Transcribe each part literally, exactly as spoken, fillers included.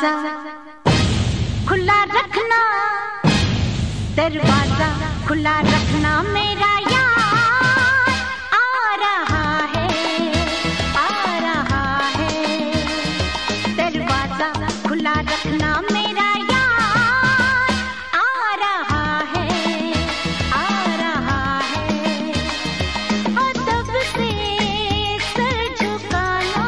दरवाजा खुला रखना, दरवाजा खुला रखना, मेरा यार आ रहा है, आ रहा है। दरवाजा खुला रखना, मेरा यार आ रहा है, आ रहा है। अदब से सर झुकाना,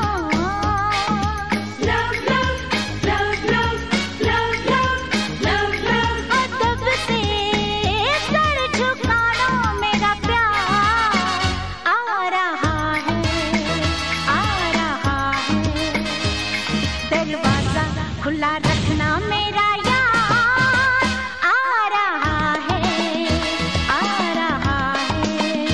love love love love love love love love. अदब से सर झुकाना, मेरा प्यार आ रहा है, आ रहा है। दरवाजा खुला रखना, मेरा यार आ रहा है, आ रहा है।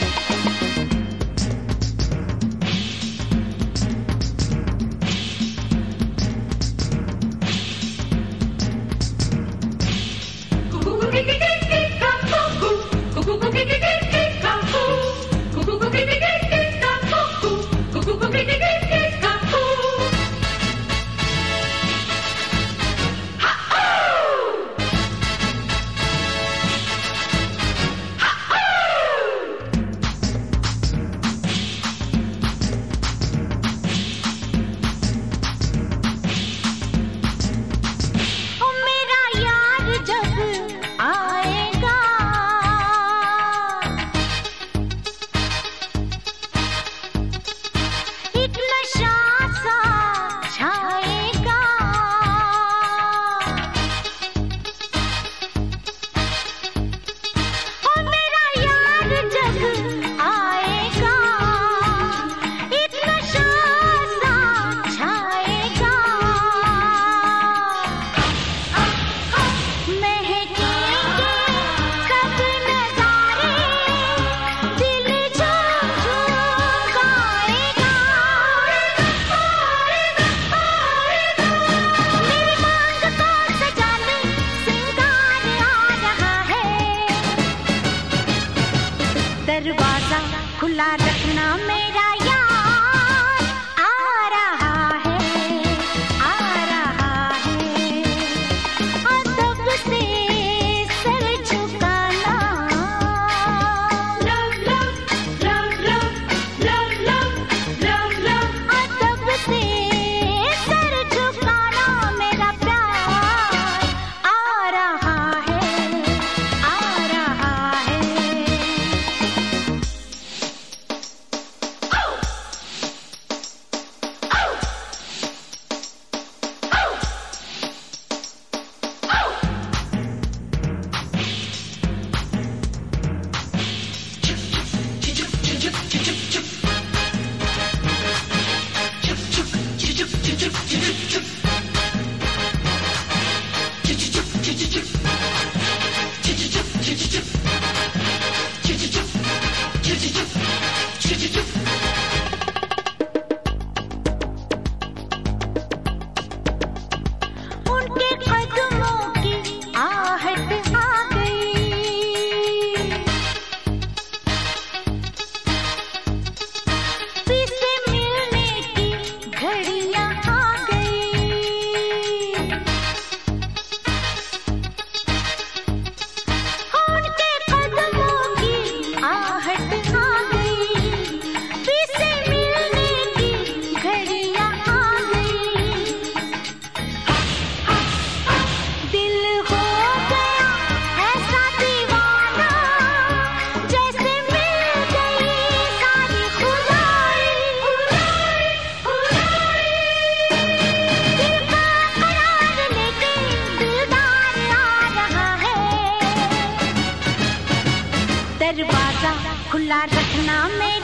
ओ मेरा यार जब आएगा, एक नशा सा छाएगा। ओ मेरा यार जब आएगा, एक नशा सा छाएगा। महकेंगे सब नज़ारे, दिल झूम झूम गाएगा। मेरी मांग को सजा ले, सिंगार आ रहा है। दरवाजा खुला रखना, मेरा यार आ रहा है, आ रहा है। अदब से सर झुकाना, love love love love love love love love. अदब से सर झुकाना, मेरा प्यार आ रहा है, आ रहा है। उनके कदमों की आहट आ गई, फिर से मिलने की घड़ियां आ गई। उनके कदमों की आहट आ गई, फिर से मिलने की घड़ियां आ गई। दिल हो गया ऐसा दीवाना, जैसे मिल गई सारी खुदाई। दिल का करार लेके दिलदार आ रहा है। दरवाजा खुला रखना, मेरा